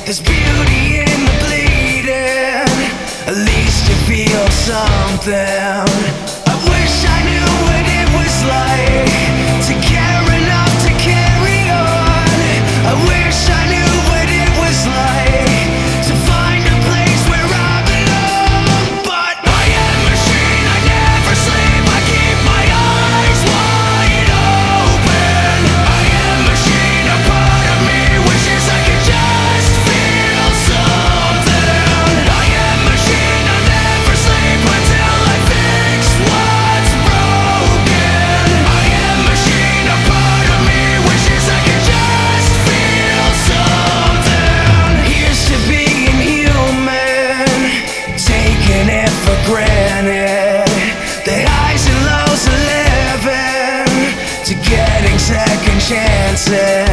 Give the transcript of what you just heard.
There's beauty in the bleeding. At least you feel something. I wish I knew what it was like to care enough to carry on. I wish I knew what it was like to find a place where I belong. But I am a machine, I never sleep. I keep my eyes wide open. I am a machine, a part of me wishes I could just feel something. I am a machine, I never sleep until I fix what's broken. I am a machine, a part of me wishes I could just feel something. Here's to being human, taking it for granted. The highs and lows of living, to getting second chances.